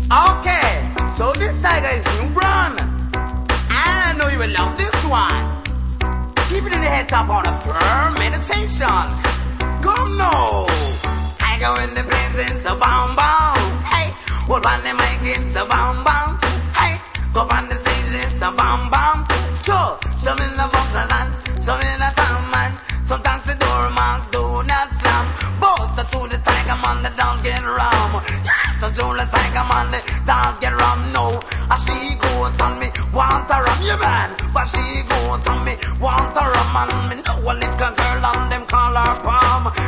Okay, so this tiger is new brand. I know you will love this one. Keep it in the head top on a firm meditation. Come now. Tiger in the place, it's a bomb bomb. Hey, what on the mic, it's a bomb bomb. Hey, go on the stage, it's a bomb bomb. Sure, some in the vocal and some in the town man. Sometimes the door marks do not slam. Both the to the tiger man, the dance get rum. Yes, so to the tiger man, the dance get rum. No, she go on me, want a rum, you man. But she go on me, want a rum, and me know a little girl on them call her palm.